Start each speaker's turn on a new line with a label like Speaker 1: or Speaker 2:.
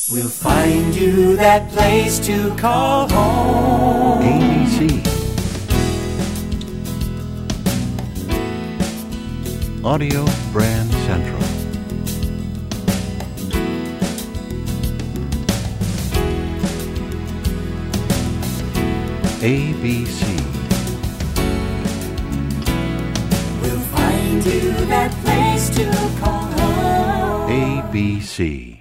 Speaker 1: We'll find you that place to call home.
Speaker 2: ABC. Audio Brand Central. ABC.
Speaker 1: We'll find you that place to call home.
Speaker 2: ABC.